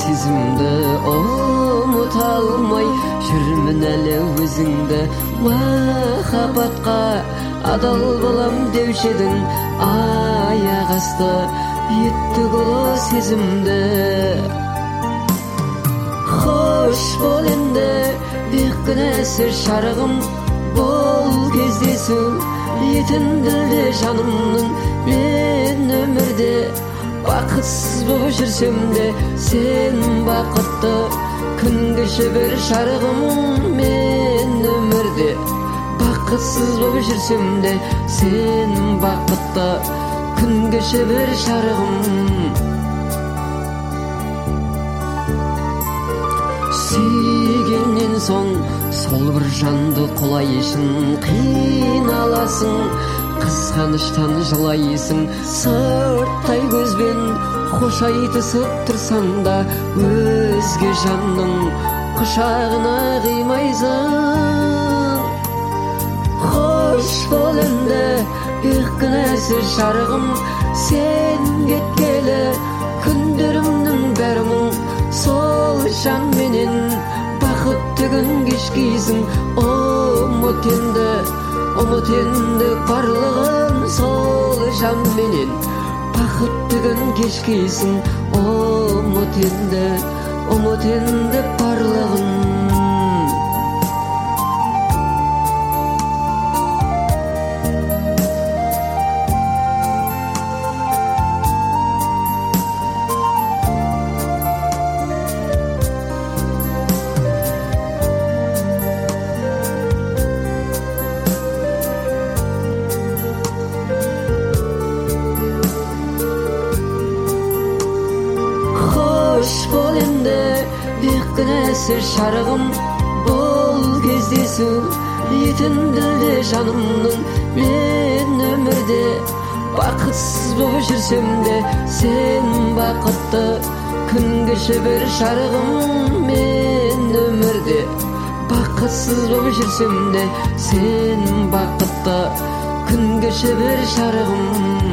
сезімді ұмыта алмай жүрмін әлі өзіңді махаббатқа адал болам деуші едің аяқ асты еттік ұлы сезімді Хош бол енді бекінәсір шарығым бол кездесу етінділді жанымның мен өмірде бақытсыз болып жүрсем де сен бақытты күн кеше бір шарығым мен өмірде бақытсыз болып жүрсем де сен бақытты күн кеше бір шарығым сүйгеннен соң сол бір жанды құлайшын қиналасың қызғаныштан жылайсың сырттай көзбен хош айтысып тұрсаң да өзге жанның құшағына қимайсың хош бол енді бекінәсіз жарығым сен кеткелі күндерімнің бәрі мұң сол жанменен бақытты күн кешкейсің ұмыт енді барлығын сол жанменен бақытты күн кешкейсің ұмыт енді барлығын бол енді бекінәсір шарығым бол кездесу етінділді жанымның мен өмірде бақытсыз болып жүрсем де сен бақытты күн кеше бір шарығым мен өмірде бақытсыз болып жүрсем де сен бақытты күн кеше бір шарығым